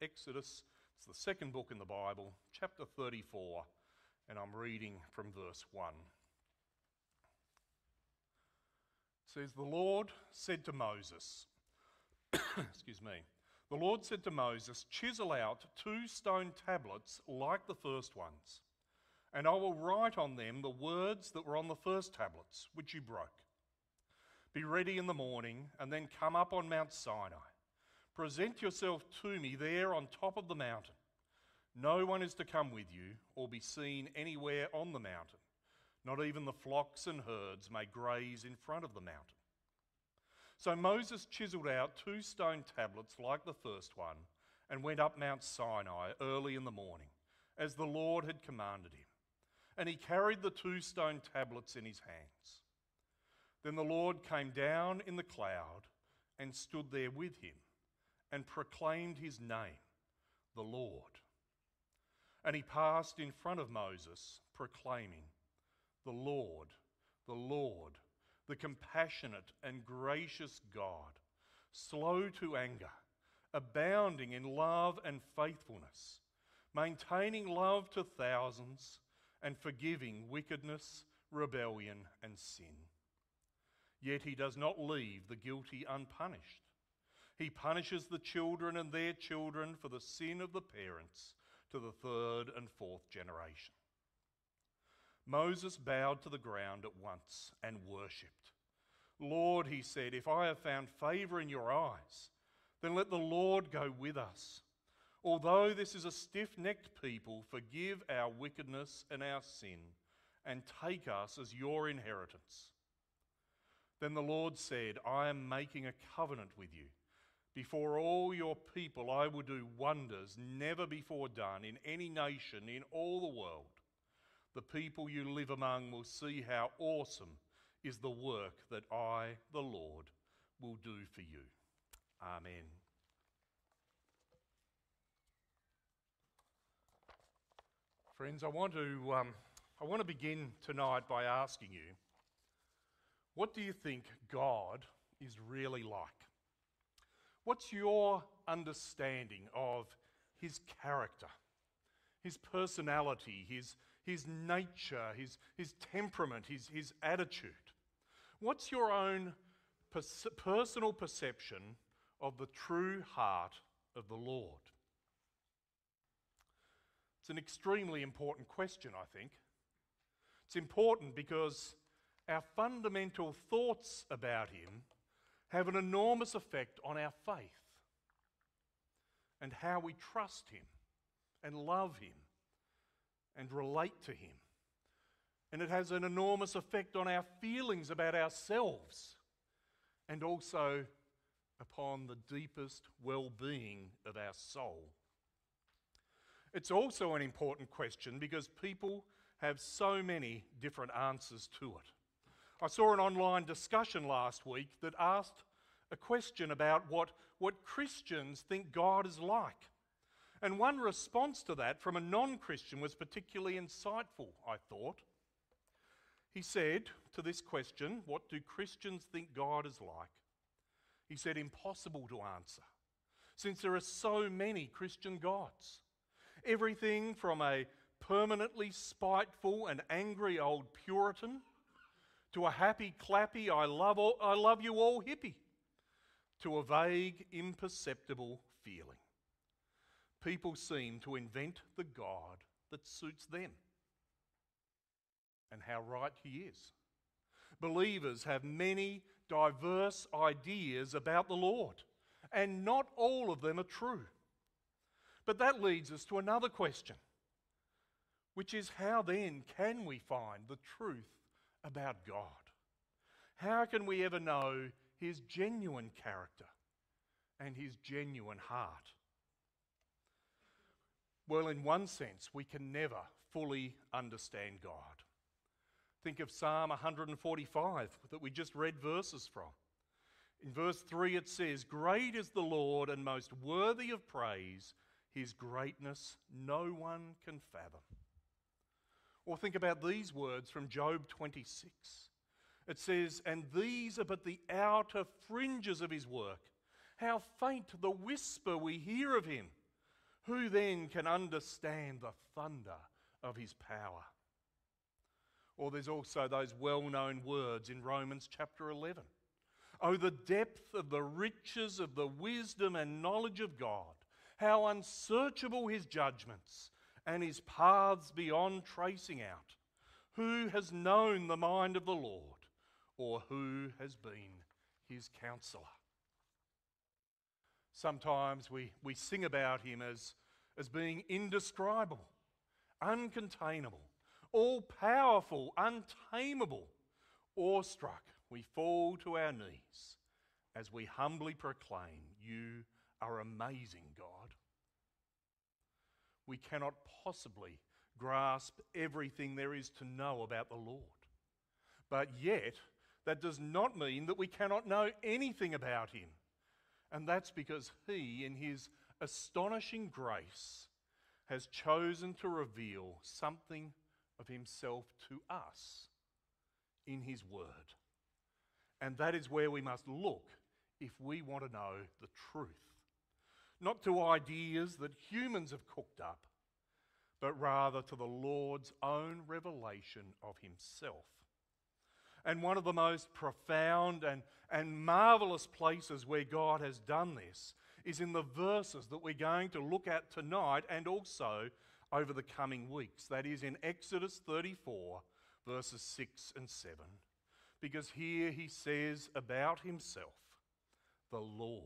Exodus. It's the second book in the Bible, chapter 34, and I'm reading from verse 1. It says, "The Lord said to Moses," excuse me, "The Lord said to Moses, chisel out 2 stone tablets like the first ones, and I will write on them the words that were on the first tablets, which you broke. Be ready in the morning, and then come up on Mount Sinai. Present yourself to me there on top of the mountain. No one is to come with you or be seen anywhere on the mountain. Not even the flocks and herds may graze in front of the mountain." So Moses chiseled out 2 stone tablets like the first one and went up Mount Sinai early in the morning, as the Lord had commanded him. And he carried the 2 stone tablets in his hands. Then the Lord came down in the cloud and stood there with him and proclaimed his name, the Lord. And he passed in front of Moses, proclaiming, the Lord, the compassionate and gracious God, slow to anger, abounding in love and faithfulness, maintaining love to thousands, and forgiving wickedness, rebellion, and sin. Yet he does not leave the guilty unpunished. He punishes the children and their children for the sin of the parents to the 3rd and 4th generation. Moses bowed to the ground at once and worshipped. "Lord," he said, "if I have found favour in your eyes, then let the Lord go with us. Although this is a stiff-necked people, forgive our wickedness and our sin, and take us as your inheritance." Then the Lord said, "I am making a covenant with you. Before all your people I will do wonders never before done in any nation in all the world. The people you live among will see how awesome is the work that I, the Lord, will do for you." Amen. Friends, I want to begin tonight by asking you, what do you think God is really like? What's your understanding of his character, his personality, his nature, his temperament, his attitude? What's your own personal perception of the true heart of the Lord? It's an extremely important question, I think. It's important because our fundamental thoughts about him have an enormous effect on our faith and how we trust him and love him and relate to him. And it has an enormous effect on our feelings about ourselves and also upon the deepest well-being of our soul. It's also an important question because people have so many different answers to it. I saw an online discussion last week that asked a question about what Christians think God is like. And one response to that from a non-Christian was particularly insightful, I thought. He said to this question, what do Christians think God is like? He said, impossible to answer, since there are so many Christian gods. Everything from a permanently spiteful and angry old Puritan to a happy, clappy, I love you all hippie, to a vague, imperceptible feeling. People seem to invent the God that suits them. And how right he is. Believers have many diverse ideas about the Lord, and not all of them are true. But that leads us to another question, which is how then can we find the truth about God? How can we ever know his genuine character and his genuine heart? Well, in one sense, we can never fully understand God. Think of Psalm 145 that we just read verses from. In verse 3 it says, "Great is the Lord and most worthy of praise. His greatness no one can fathom." Or think about these words from Job 26. It says, "And these are but the outer fringes of his work. How faint the whisper we hear of him. Who then can understand the thunder of his power? Or there's also those well-known words in Romans chapter 11. Oh, the depth of the riches of the wisdom and knowledge of God, how unsearchable his judgments and his paths beyond tracing out. Who has known the mind of the Lord, or who has been his counselor? Sometimes we sing about him as being indescribable, uncontainable, all-powerful, untamable. Awestruck, we fall to our knees as we humbly proclaim, you are amazing, God. We cannot possibly grasp everything there is to know about the Lord. But yet, that does not mean that we cannot know anything about him. And that's because he, in his astonishing grace, has chosen to reveal something of himself to us in his word. And that is where we must look if we want to know the truth. Not to ideas that humans have cooked up, but rather to the Lord's own revelation of himself. And one of the most profound and marvellous places where God has done this is in the verses that we're going to look at tonight and also over the coming weeks. That is in Exodus 34, verses 6 and 7. Because here he says about himself, the Lord,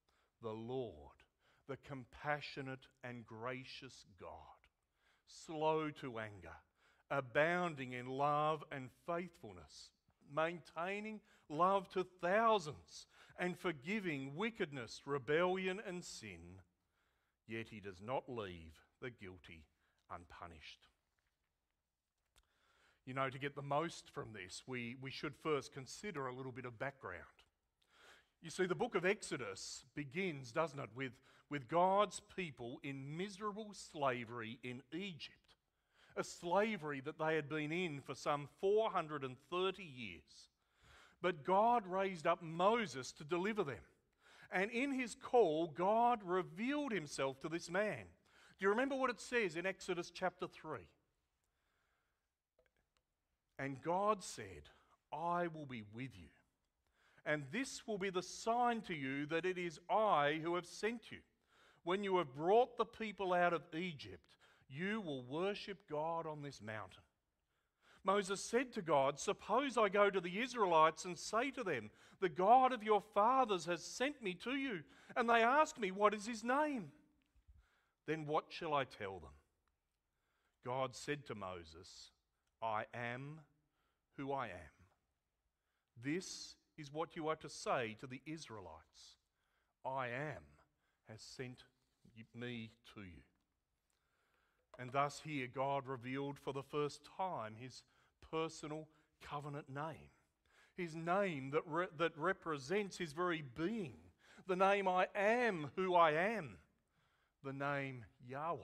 the compassionate and gracious God, slow to anger, abounding in love and faithfulness, maintaining love to thousands, and forgiving wickedness, rebellion, and sin, yet he does not leave the guilty unpunished. You know, to get the most from this, we should first consider a little bit of background. You see, the book of Exodus begins, doesn't it, with God's people in miserable slavery in Egypt, a slavery that they had been in for some 430 years. But God raised up Moses to deliver them. And in his call, God revealed himself to this man. Do you remember what it says in Exodus chapter 3? And God said, I will be with you. And this will be the sign to you that it is I who have sent you. When you have brought the people out of Egypt, you will worship God on this mountain. Moses said to God, suppose I go to the Israelites and say to them, the God of your fathers has sent me to you, and they ask me, what is his name? Then what shall I tell them? God said to Moses, I am who I am. This is what you are to say to the Israelites. I am has sent me to you. And thus here God revealed for the first time his personal covenant name. His name that represents his very being. The name I am who I am. The name Yahweh.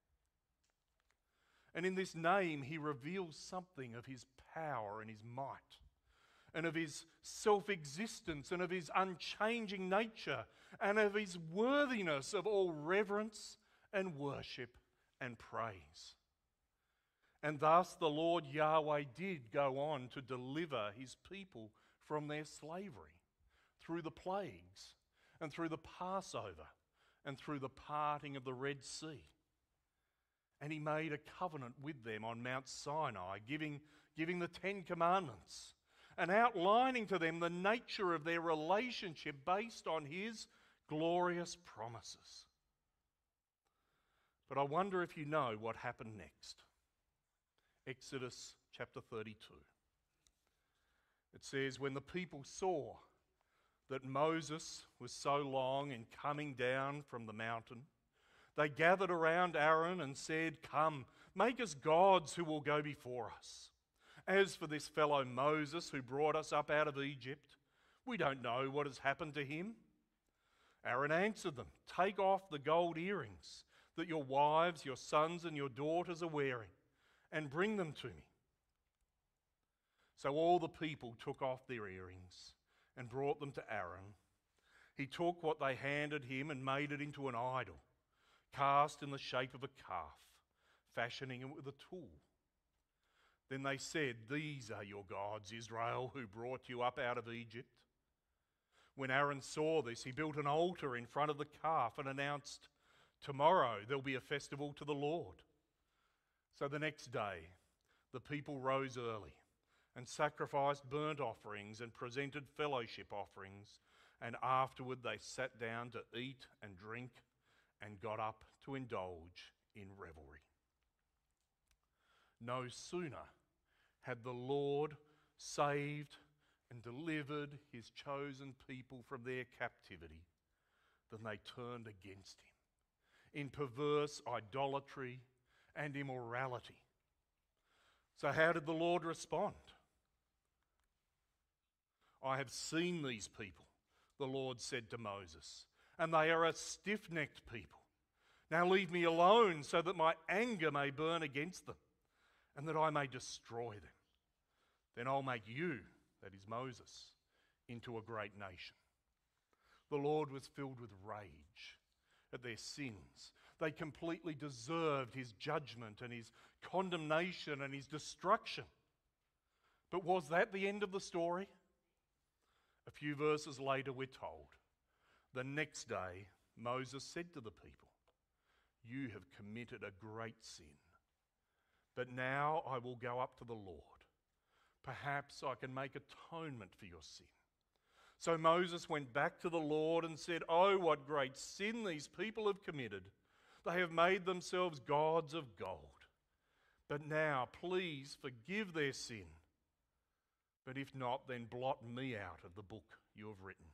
And in this name he reveals something of his power and his might, and of his self-existence, and of his unchanging nature, and of his worthiness of all reverence and worship and praise. And thus the Lord Yahweh did go on to deliver his people from their slavery through the plagues, and through the Passover, and through the parting of the Red Sea. And he made a covenant with them on Mount Sinai, giving the 10 Commandments, and outlining to them the nature of their relationship based on his glorious promises. But I wonder if you know what happened next. Exodus chapter 32. It says, when the people saw that Moses was so long in coming down from the mountain, they gathered around Aaron and said, come, make us gods who will go before us. As for this fellow Moses who brought us up out of Egypt, we don't know what has happened to him. Aaron answered them, take off the gold earrings that your wives, your sons and your daughters are wearing, and bring them to me. So all the people took off their earrings and brought them to Aaron. He took what they handed him and made it into an idol, cast in the shape of a calf, fashioning it with a tool. Then they said, "These are your gods, Israel, who brought you up out of Egypt." When Aaron saw this, he built an altar in front of the calf and announced, "Tomorrow there'll be a festival to the Lord." So the next day, the people rose early and sacrificed burnt offerings and presented fellowship offerings, and afterward they sat down to eat and drink and got up to indulge in revelry. No sooner had the Lord saved and delivered his chosen people from their captivity than they turned against him in perverse idolatry and immorality. So how did the Lord respond? "I have seen these people," the Lord said to Moses, "and they are a stiff-necked people. Now leave me alone so that my anger may burn against them and that I may destroy them. Then I'll make you," that is Moses, "into a great nation." The Lord was filled with rage at their sins. They completely deserved his judgment and his condemnation and his destruction. But was that the end of the story? A few verses later we're told, "The next day Moses said to the people, 'You have committed a great sin. But now I will go up to the Lord. Perhaps I can make atonement for your sin.' So Moses went back to the Lord and said, 'Oh, what great sin these people have committed. They have made themselves gods of gold. But now, please forgive their sin. But if not, then blot me out of the book you have written.'"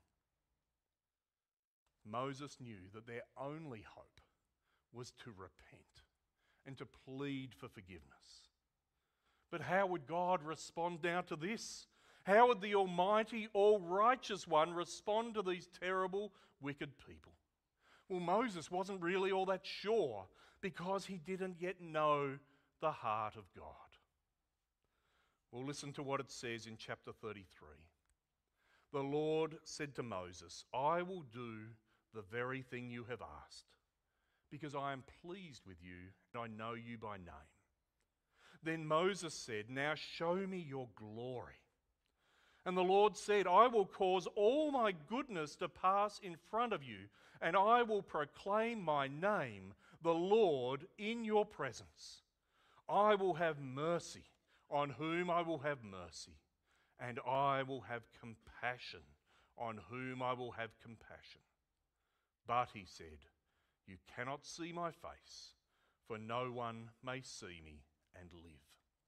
Moses knew that their only hope was to repent and to plead for forgiveness. But how would God respond now to this? How would the Almighty, all-righteous One respond to these terrible, wicked people? Well, Moses wasn't really all that sure because he didn't yet know the heart of God. Well, listen to what it says in chapter 33. "The Lord said to Moses, 'I will do the very thing you have asked, because I am pleased with you and I know you by name.' Then Moses said, 'Now show me your glory.' And the Lord said, 'I will cause all my goodness to pass in front of you, and I will proclaim my name, the Lord, in your presence. I will have mercy on whom I will have mercy, and I will have compassion on whom I will have compassion. But,' he said, 'you cannot see my face, for no one may see me and live.'"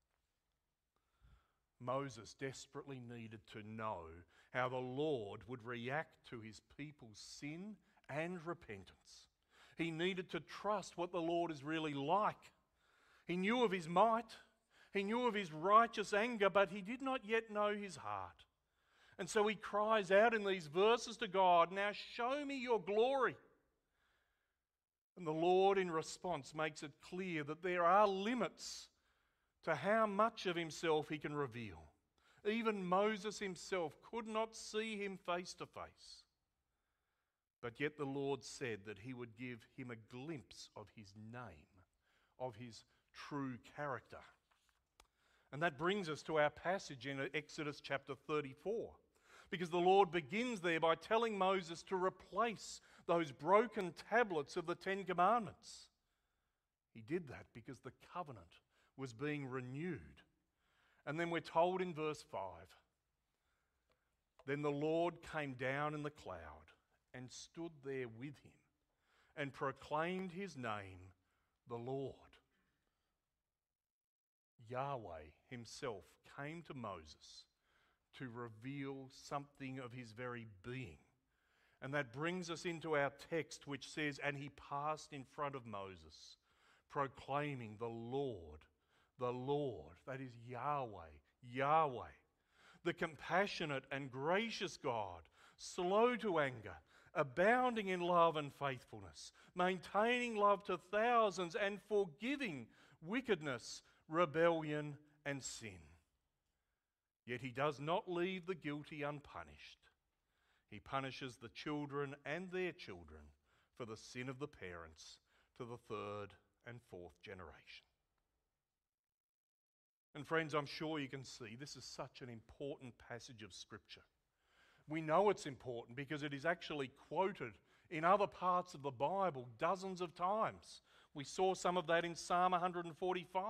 Moses desperately needed to know how the Lord would react to his people's sin and repentance. He needed to trust what the Lord is really like. He knew of his might, he knew of his righteous anger, but he did not yet know his heart. And so he cries out in these verses to God, "Now show me your glory." And the Lord in response makes it clear that there are limits to how much of himself he can reveal. Even Moses himself could not see him face to face. But yet the Lord said that he would give him a glimpse of his name, of his true character. And that brings us to our passage in Exodus chapter 34, because the Lord begins there by telling Moses to replace those broken tablets of the Ten Commandments. He did that because the covenant was being renewed. And then we're told in verse 5, "Then the Lord came down in the cloud and stood there with him and proclaimed his name, the Lord." Yahweh himself came to Moses to reveal something of his very being. And that brings us into our text, which says, "And he passed in front of Moses, proclaiming the Lord, that is Yahweh, Yahweh, the compassionate and gracious God, slow to anger, abounding in love and faithfulness, maintaining love to thousands, and forgiving wickedness, rebellion, and sin. Yet he does not leave the guilty unpunished. He punishes the children and their children for the sin of the parents, to the third and fourth generation. And friends, I'm sure you can see this is such an important passage of Scripture. We know it's important because it is actually quoted in other parts of the Bible dozens of times. We saw some of that in Psalm 145.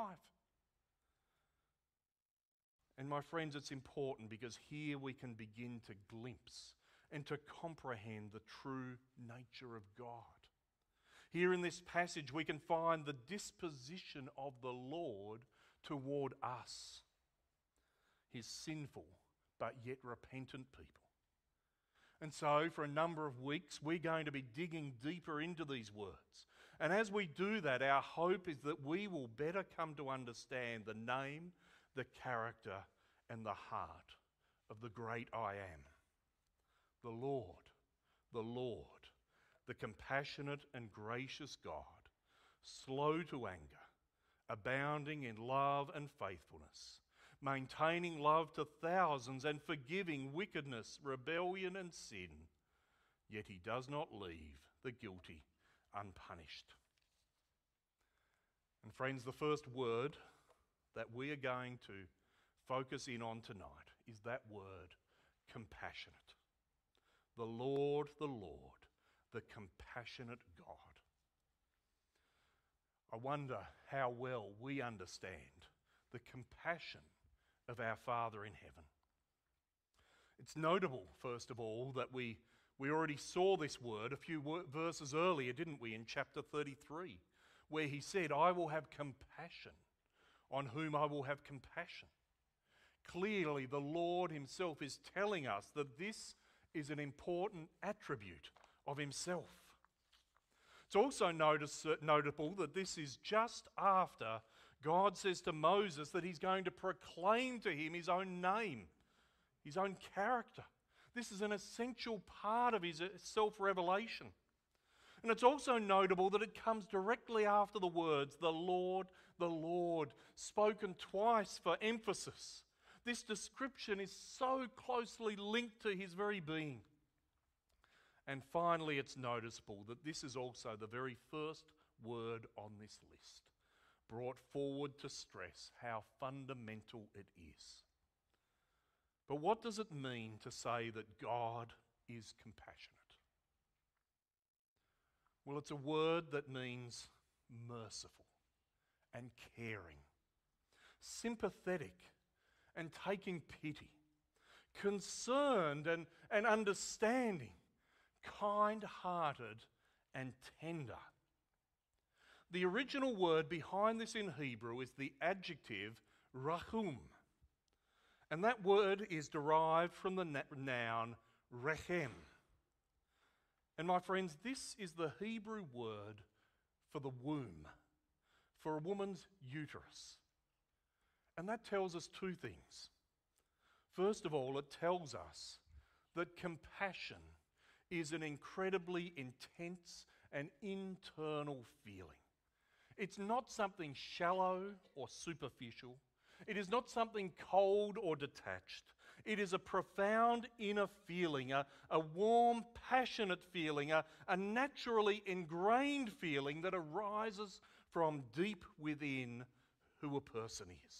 And my friends, it's important because here we can begin to glimpse and to comprehend the true nature of God. Here in this passage we can find the disposition of the Lord toward us, His sinful but yet repentant people. And so for a number of weeks we're going to be digging deeper into these words. And as we do that, our hope is that we will better come to understand the name, the character, and the heart of the great I am. The Lord, the compassionate and gracious God, slow to anger, abounding in love and faithfulness, maintaining love to thousands and forgiving wickedness, rebellion and sin, yet He does not leave the guilty unpunished. And friends, the first word that we are going to focus in on tonight is that word, compassionate. The Lord, the compassionate God. I wonder how well we understand the compassion of our Father in heaven. It's notable, first of all, that we already saw this word a few verses earlier, didn't we, in chapter 33, where He said, I will have compassion on whom I will have compassion. Clearly, the Lord Himself is telling us that this is an important attribute of Himself. It's also notable that this is just after God says to Moses that He's going to proclaim to him His own name, His own character. This is an essential part of His self-revelation. And it's also notable that it comes directly after the words, the Lord, spoken twice for emphasis. This description is so closely linked to His very being. And finally, it's noticeable that this is also the very first word on this list, brought forward to stress how fundamental it is. But what does it mean to say that God is compassionate? Well, it's a word that means merciful and caring, sympathetic and taking pity, concerned and understanding, kind-hearted and tender. The original word behind this in Hebrew is the adjective rahum. And that word is derived from the noun rechem. And my friends, this is the Hebrew word for the womb, for a woman's uterus. And that tells us two things. First of all, it tells us that compassion is an incredibly intense and internal feeling. It's not something shallow or superficial. It is not something cold or detached. It is a profound inner feeling, a warm, passionate feeling, a naturally ingrained feeling that arises from deep within who a person is.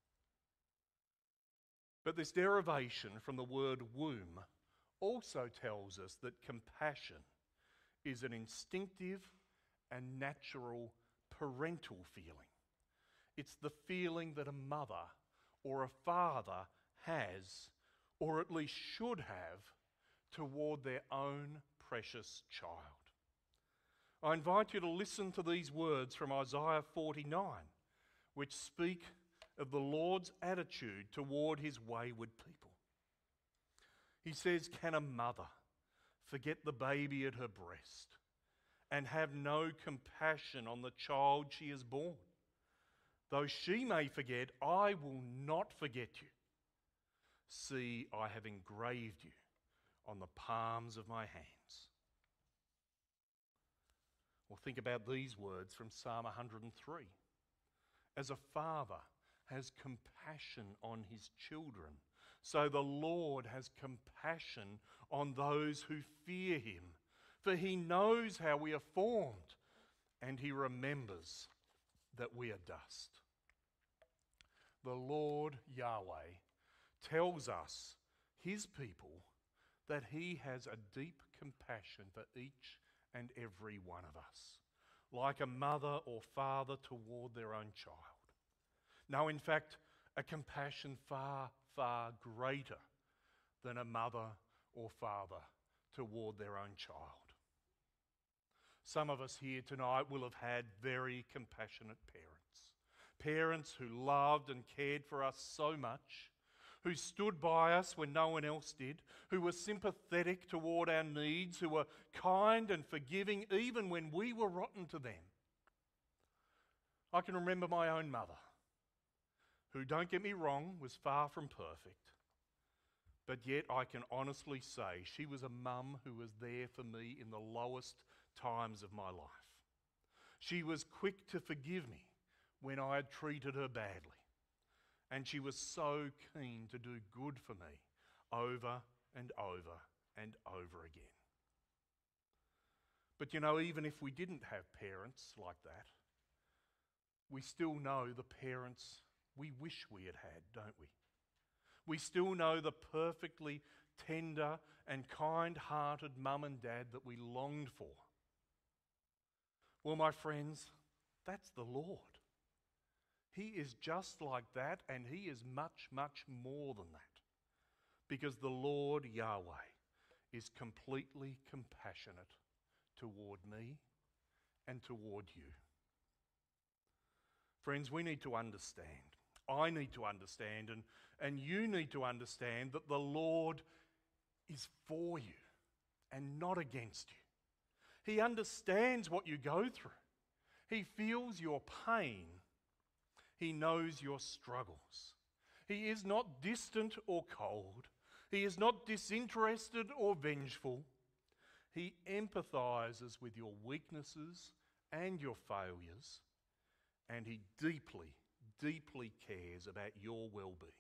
But this derivation from the word womb also tells us that compassion is an instinctive and natural parental feeling. It's the feeling that a mother or a father has, or at least should have, toward their own precious child. I invite you to listen to these words from Isaiah 49, which speak of the Lord's attitude toward His wayward people. He says, "Can a mother forget the baby at her breast and have no compassion on the child she has born? Though she may forget, I will not forget you. See, I have engraved you on the palms of my hands." Well, think about these words from Psalm 103. As a father has compassion on his children, so the Lord has compassion on those who fear Him. For He knows how we are formed. and he remembers that we are dust. The Lord Yahweh tells us, his people, that he has a deep compassion for each and every one of us, like a mother or father toward their own child. No, in fact, a compassion far, far greater than a mother or father toward their own child. Some of us here tonight will have had very compassionate parents. Parents who loved and cared for us so much, who stood by us when no one else did, who were sympathetic toward our needs, who were kind and forgiving even when we were rotten to them. I can remember my own mother, who, don't get me wrong, was far from perfect. But yet I can honestly say she was a mum who was there for me in the lowest times of my life. She was quick to forgive me when I had treated her badly. And she was so keen to do good for me over and over and over again. But you know, even if we didn't have parents like that, we still know the parents we wish we had had, don't we? We still know the perfectly tender and kind-hearted mum and dad that we longed for. Well, my friends, that's the Lord. He is just like that, and he is much, much more than that. Because the Lord Yahweh is completely compassionate toward me and toward you. Friends, we need to understand. I need to understand, and you need to understand that the Lord is for you and not against you. He understands what you go through. He feels your pain. He knows your struggles. He is not distant or cold. He is not disinterested or vengeful. He empathizes with your weaknesses and your failures, and he deeply, deeply cares about your well-being.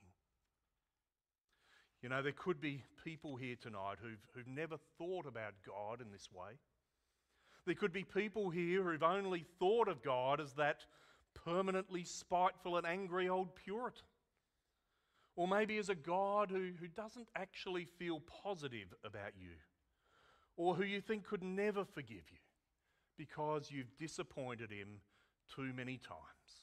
You know, there could be people here tonight who've never thought about God in this way. There could be people here who've only thought of God as that permanently spiteful and angry old Puritan. Or maybe as a God who doesn't actually feel positive about you, or who you think could never forgive you because you've disappointed him too many times.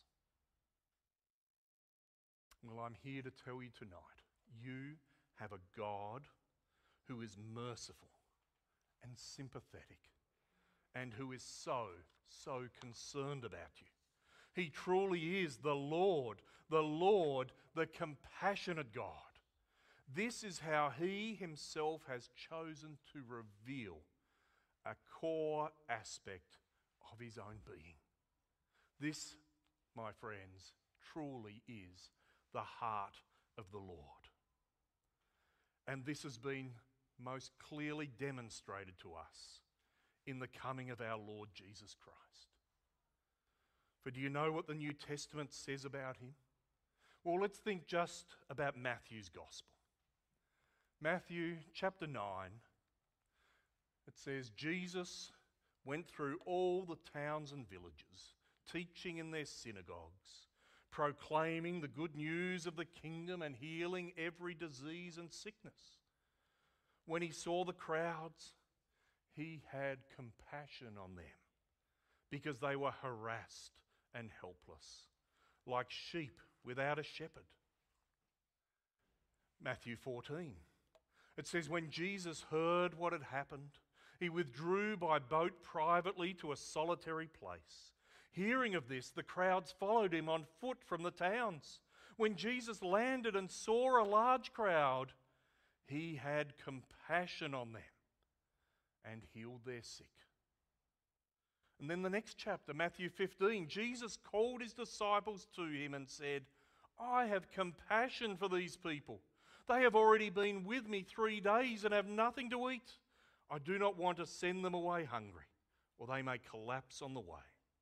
Well, I'm here to tell you tonight, you have a God who is merciful and sympathetic and who is so, so concerned about you. He truly is the Lord, the compassionate God. This is how he himself has chosen to reveal a core aspect of his own being. This, my friends, truly is the heart of the Lord. And this has been most clearly demonstrated to us in the coming of our Lord Jesus Christ. For do you know what the New Testament says about him? Well, let's think just about Matthew's Gospel. Matthew chapter 9, it says, Jesus went through all the towns and villages, teaching in their synagogues, proclaiming the good news of the kingdom and healing every disease and sickness. When he saw the crowds, he had compassion on them because they were harassed and helpless, like sheep without a shepherd. Matthew 14, it says, when Jesus heard what had happened, he withdrew by boat privately to a solitary place. Hearing of this, the crowds followed him on foot from the towns. When Jesus landed and saw a large crowd, he had compassion on them and healed their sick. And then the next chapter, Matthew 15, Jesus called his disciples to him and said, I have compassion for these people. They have already been with me 3 days and have nothing to eat. I do not want to send them away hungry, or they may collapse on the way.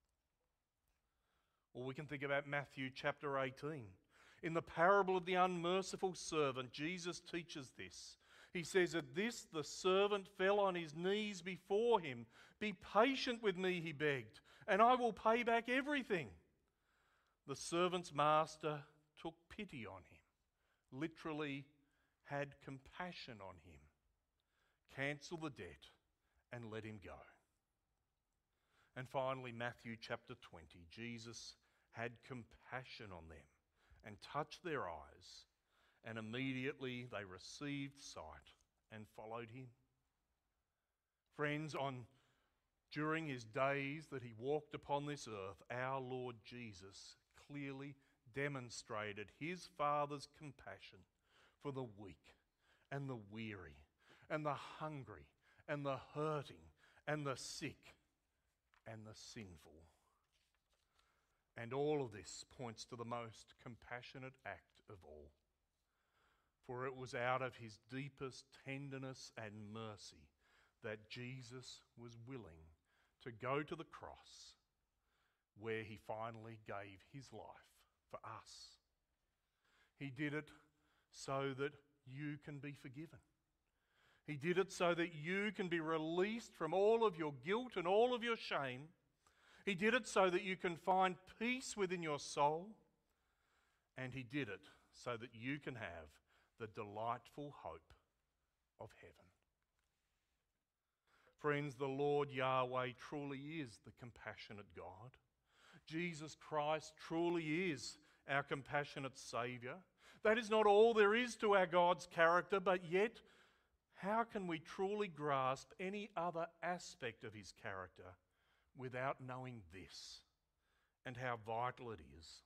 Or we can think about Matthew chapter 18. In the parable of the unmerciful servant, Jesus teaches this. He says, at this the servant fell on his knees before him. Be patient with me, he begged, and I will pay back everything." The servant's master took pity on him, literally had compassion on him, cancelled the debt, and let him go. And finally, Matthew chapter 20, Jesus had compassion on them and touched their eyes, and immediately they received sight and followed him. Friends, during his days that he walked upon this earth, our Lord Jesus clearly demonstrated his Father's compassion for the weak and the weary and the hungry and the hurting and the sick and the sinful. And all of this points to the most compassionate act of all. For it was out of his deepest tenderness and mercy that Jesus was willing to go to the cross, where he finally gave his life for us. He did it so that you can be forgiven. He did it so that you can be released from all of your guilt and all of your shame. He did it so that you can find peace within your soul. And he did it so that you can have the delightful hope of heaven. Friends, the Lord Yahweh truly is the compassionate God. Jesus Christ truly is our compassionate Saviour. That is not all there is to our God's character, but yet, how can we truly grasp any other aspect of his character without knowing this and how vital it is?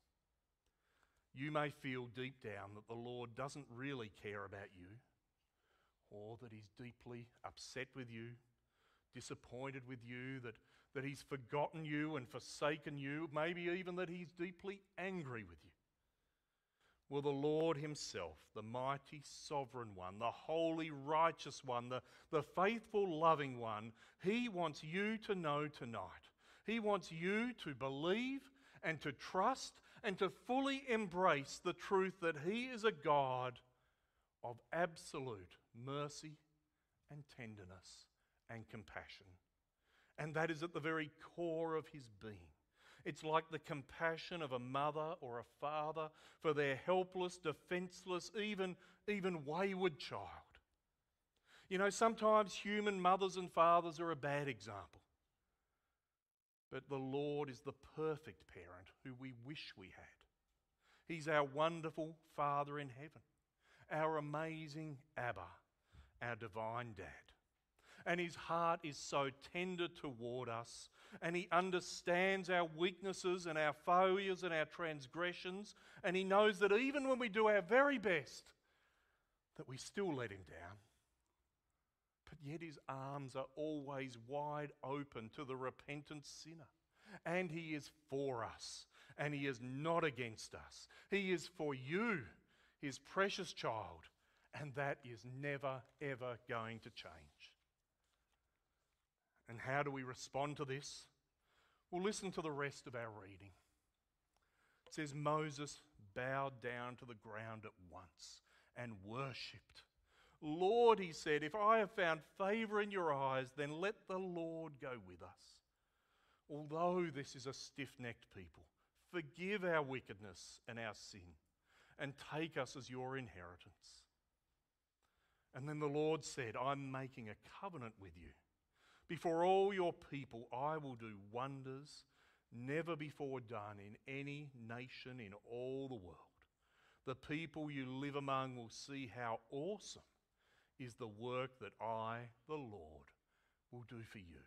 You may feel deep down that the Lord doesn't really care about you, or that he's deeply upset with you, disappointed with you, that he's forgotten you and forsaken you, maybe even that he's deeply angry with you. Well, the Lord himself, the mighty sovereign one, the holy righteous one, the faithful loving one, he wants you to know tonight. He wants you to believe and to trust and to fully embrace the truth that he is a God of absolute mercy and tenderness and compassion. And that is at the very core of his being. It's like the compassion of a mother or a father for their helpless, defenseless, even wayward child. You know, sometimes human mothers and fathers are a bad example. But the Lord is the perfect parent who we wish we had. He's our wonderful Father in heaven, our amazing Abba, our divine Dad. And his heart is so tender toward us, and he understands our weaknesses and our failures and our transgressions, and he knows that even when we do our very best, that we still let him down. But yet his arms are always wide open to the repentant sinner. And he is for us, and he is not against us. He is for you, his precious child, and that is never, ever going to change. And how do we respond to this? Well, listen to the rest of our reading. It says, Moses bowed down to the ground at once and worshipped. "Lord," he said, "if I have found favour in your eyes, then let the Lord go with us. Although this is a stiff-necked people, forgive our wickedness and our sin, and take us as your inheritance." And then the Lord said, "I'm making a covenant with you. Before all your people, I will do wonders never before done in any nation in all the world. The people you live among will see how awesome is the work that I, the Lord, will do for you."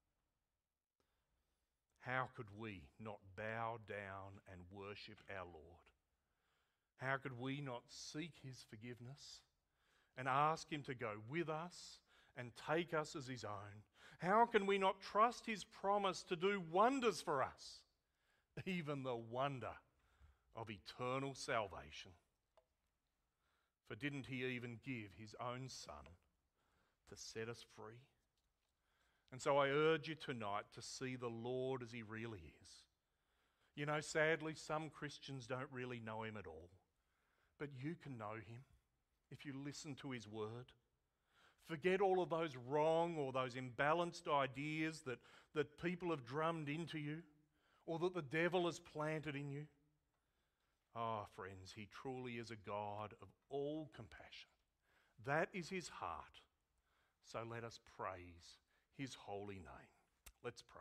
How could we not bow down and worship our Lord? How could we not seek his forgiveness and ask him to go with us and take us as his own? How can we not trust his promise to do wonders for us, even the wonder of eternal salvation? For didn't he even give his own Son to set us free? And so I urge you tonight to see the Lord as he really is. You know, sadly, some Christians don't really know him at all. But you can know him if you listen to his word. Forget all of those wrong or those imbalanced ideas that people have drummed into you or that the devil has planted in you. Ah, friends, he truly is a God of all compassion. That is his heart. So let us praise his holy name. Let's pray.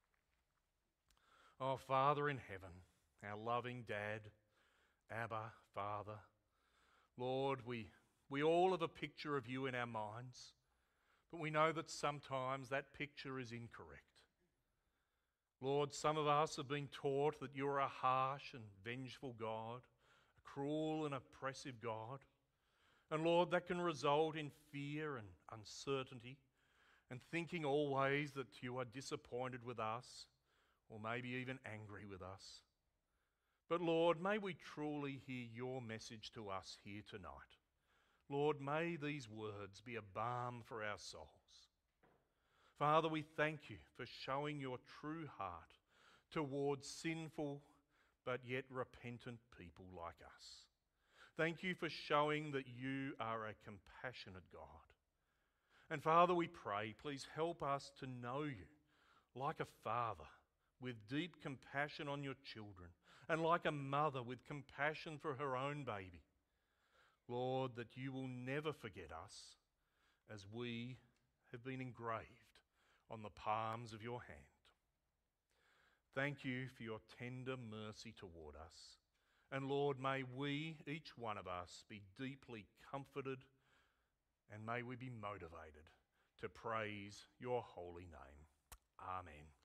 Oh, Father in heaven, our loving Dad, Abba, Father, Lord, we all have a picture of you in our minds, but we know that sometimes that picture is incorrect. Lord, some of us have been taught that you're a harsh and vengeful God, a cruel and oppressive God. And Lord, that can result in fear and uncertainty and thinking always that you are disappointed with us or maybe even angry with us. But Lord, may we truly hear your message to us here tonight. Lord, may these words be a balm for our souls. Father, we thank you for showing your true heart towards sinful but yet repentant people like us. Thank you for showing that you are a compassionate God. And Father, we pray, please help us to know you like a father with deep compassion on your children and like a mother with compassion for her own baby. Lord, that you will never forget us as we have been engraved on the palms of your hand. Thank you for your tender mercy toward us. And Lord, may we, each one of us, be deeply comforted and may we be motivated to praise your holy name. Amen.